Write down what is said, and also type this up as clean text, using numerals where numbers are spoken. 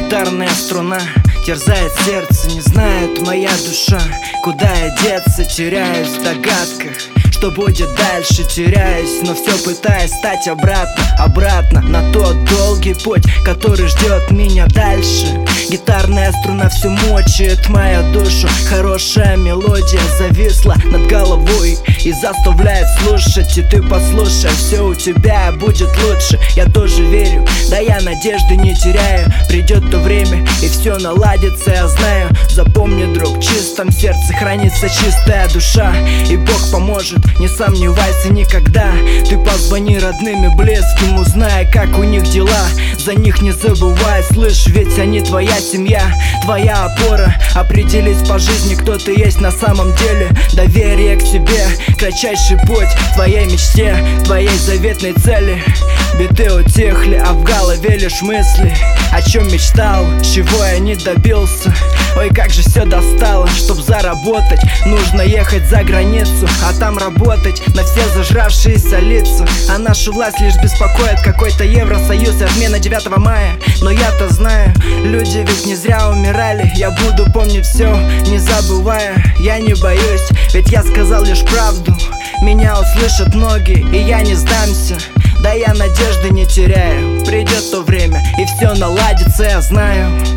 Гитарная струна терзает сердце, не знает моя душа, куда я деться. Теряюсь в догадках, что будет дальше, теряюсь, но все пытаюсь стать обратно на тот долгий путь, который ждет меня дальше. Гитарная струна все мочит мою душу, хорошая мелодия зависла над головой и заставляет слушать. И ты послушай, все у тебя будет лучше. Я тоже верю, да я надежды не теряю. Придет то время и все наладится, я знаю. Запомни, друг, в чистом сердце хранится чистая душа, и Бог поможет, не сомневайся никогда. Ты позвони родным и близким, узнай, как у них дела. За них не забывай, слышь, ведь они твоя семья, твоя опора. Определись по жизни, кто ты есть на самом деле. Доверие к себе, кратчайший путь к твоей мечте, твоей заветной цели. Биты утихли, а в голове лишь мысли, о чем мечтал, чего я не добился. Ой, как же все достало, чтоб заработать, нужно ехать за границу, а там работать на все зажравшиеся лица. А нашу власть лишь беспокоит какой-то Евросоюз и отмена 9 мая. Но я-то знаю, люди ведь не зря умирали. Я буду помнить все, не забывая, я не боюсь, ведь я сказал лишь правду. Меня услышат многие, и я не сдамся. Да я надежды не теряю, придет то время, и все наладится, я знаю.